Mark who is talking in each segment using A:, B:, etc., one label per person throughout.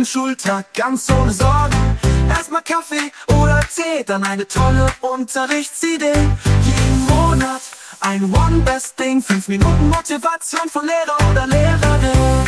A: Schultag ganz ohne Sorgen. Erstmal Kaffee oder Tee, dann eine tolle Unterrichtsidee. Jeden Monat ein One Best Thing, 5 Minuten Motivation von Lehrer oder Lehrerin.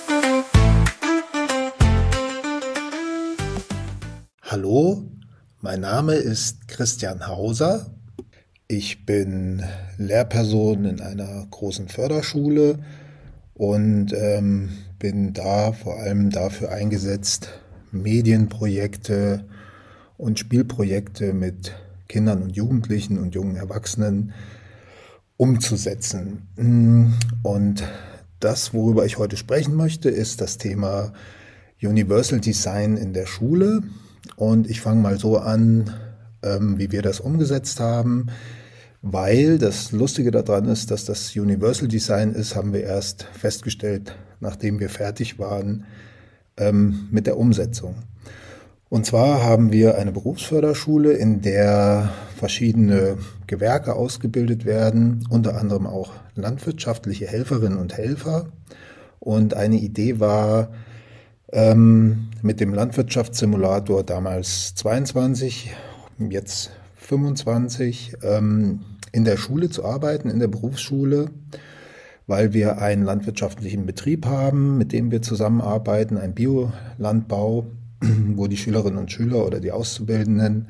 B: Hallo, mein Name ist Christian Hauser. Ich bin Lehrperson in einer großen Förderschule und bin da vor allem dafür eingesetzt, Medienprojekte und Spielprojekte mit Kindern und Jugendlichen und jungen Erwachsenen umzusetzen. Und das, worüber ich heute sprechen möchte, ist das Thema Universal Design in der Schule. Und ich fange mal so an, wie wir das umgesetzt haben, weil das Lustige daran ist, dass das Universal Design ist, haben wir erst festgestellt, nachdem wir fertig waren mit der Umsetzung. Und zwar haben wir eine Berufsförderschule, in der verschiedene Gewerke ausgebildet werden, unter anderem auch landwirtschaftliche Helferinnen und Helfer. Und eine Idee war, mit dem Landwirtschaftssimulator damals 22, jetzt 25, in der Schule zu arbeiten, in der Berufsschule, weil wir einen landwirtschaftlichen Betrieb haben, mit dem wir zusammenarbeiten, ein Biolandbau, wo die Schülerinnen und Schüler oder die Auszubildenden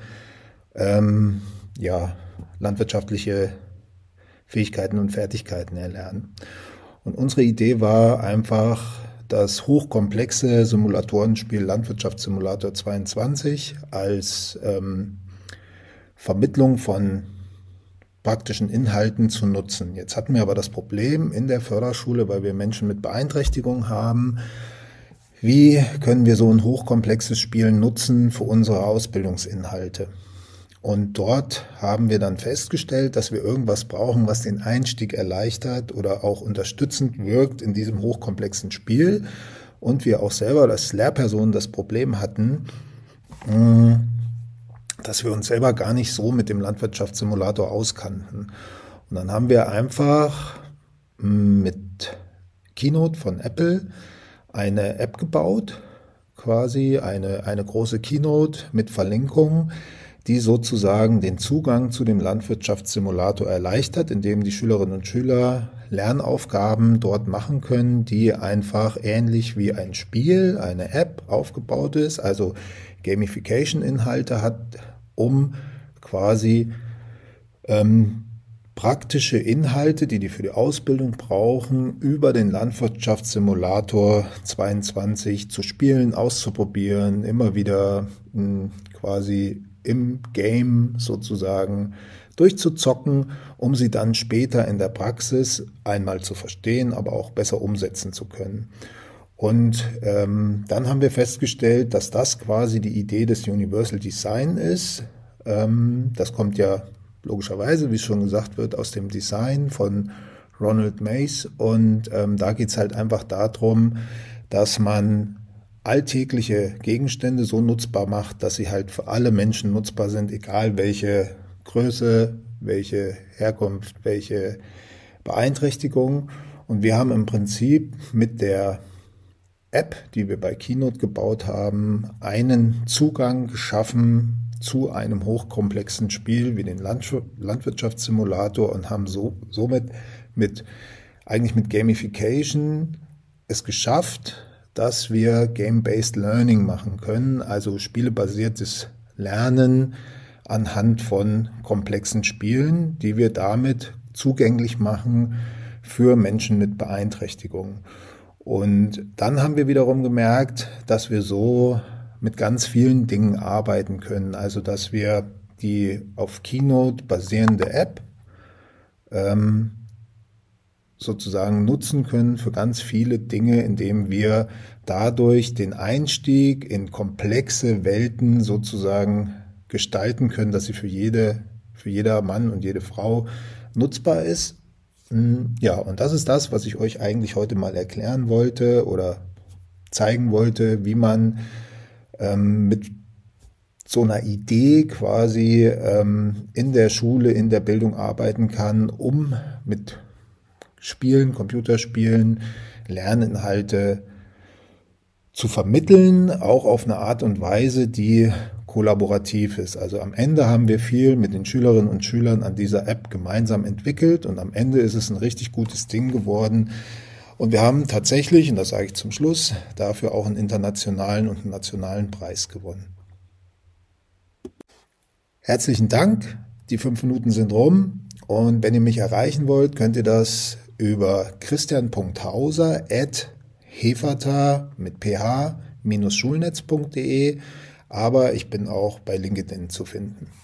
B: landwirtschaftliche Fähigkeiten und Fertigkeiten erlernen. Und unsere Idee war einfach, das hochkomplexe Simulatorenspiel Landwirtschaftssimulator 22 als Vermittlung von praktischen Inhalten zu nutzen. Jetzt hatten wir aber das Problem in der Förderschule, weil wir Menschen mit Beeinträchtigung haben, wie können wir so ein hochkomplexes Spiel nutzen für unsere Ausbildungsinhalte? Und dort haben wir dann festgestellt, dass wir irgendwas brauchen, was den Einstieg erleichtert oder auch unterstützend wirkt in diesem hochkomplexen Spiel. Und wir auch selber als Lehrpersonen das Problem hatten, dass wir uns selber gar nicht so mit dem Landwirtschaftssimulator auskannten. Und dann haben wir einfach mit Keynote von Apple eine App gebaut, quasi eine große Keynote mit Verlinkung, die sozusagen den Zugang zu dem Landwirtschaftssimulator erleichtert, indem die Schülerinnen und Schüler Lernaufgaben dort machen können, die einfach ähnlich wie ein Spiel, eine App aufgebaut ist, also Gamification-Inhalte hat, um quasi praktische Inhalte, die für die Ausbildung brauchen, über den Landwirtschaftssimulator 22 zu spielen, auszuprobieren, immer wieder quasi im Game sozusagen durchzuzocken, um sie dann später in der Praxis einmal zu verstehen, aber auch besser umsetzen zu können. Und dann haben wir festgestellt, dass das quasi die Idee des Universal Design ist. Das kommt ja logischerweise, wie es schon gesagt wird, aus dem Design von Ronald Mace. Und da geht es halt einfach darum, dass man alltägliche Gegenstände so nutzbar macht, dass sie halt für alle Menschen nutzbar sind, egal welche Größe, welche Herkunft, welche Beeinträchtigung. Und wir haben im Prinzip mit der App, die wir bei Keynote gebaut haben, einen Zugang geschaffen zu einem hochkomplexen Spiel wie den Landwirtschaftssimulator und haben somit mit Gamification es geschafft, dass wir Game-Based Learning machen können, also spielebasiertes Lernen anhand von komplexen Spielen, die wir damit zugänglich machen für Menschen mit Beeinträchtigung. Und dann haben wir wiederum gemerkt, dass wir so mit ganz vielen Dingen arbeiten können, also dass wir die auf Keynote basierende App sozusagen nutzen können für ganz viele Dinge, indem wir dadurch den Einstieg in komplexe Welten sozusagen gestalten können, dass sie für jeder Mann und jede Frau nutzbar ist. Ja, und das ist das, was ich euch eigentlich heute mal erklären wollte oder zeigen wollte, wie man mit so einer Idee quasi in der Schule, in der Bildung arbeiten kann, um mit Spielen, Computerspielen, Lerninhalte zu vermitteln, auch auf eine Art und Weise, die kollaborativ ist. Also am Ende haben wir viel mit den Schülerinnen und Schülern an dieser App gemeinsam entwickelt und am Ende ist es ein richtig gutes Ding geworden. Und wir haben tatsächlich, und das sage ich zum Schluss, dafür auch einen internationalen und einen nationalen Preis gewonnen. Herzlichen Dank, die 5 Minuten sind rum und wenn ihr mich erreichen wollt, könnt ihr das über christian.hauser@hefata mit ph-schulnetz.de, aber ich bin auch bei LinkedIn zu finden.